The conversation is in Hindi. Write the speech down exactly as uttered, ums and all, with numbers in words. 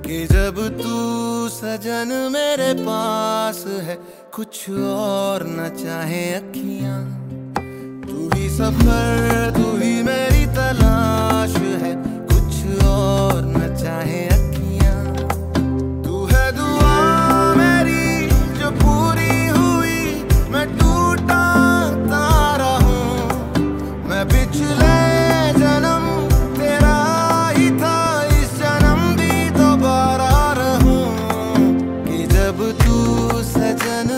कि जब तू सजन मेरे पास है, कुछ और न चाहे अखियां। तू ही सफर, तू